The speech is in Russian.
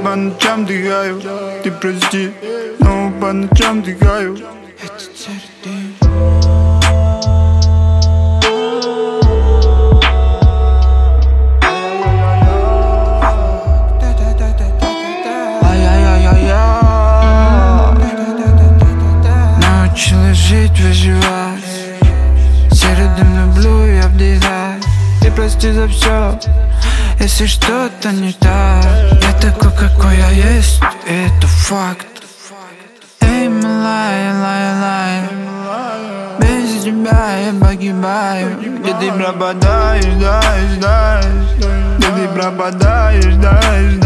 по ночам дыхаю. Ты прости, но по ночам дыхаю. Это сердце. Научилась жить, выживать. Серый дым люблю и обдирать. Ты прости за все, если что-то не так. Я такой, какой я есть, и это факт. Эй, милая, без тебя я погибаю. Где ты пропадаешь, где ты пропадаешь,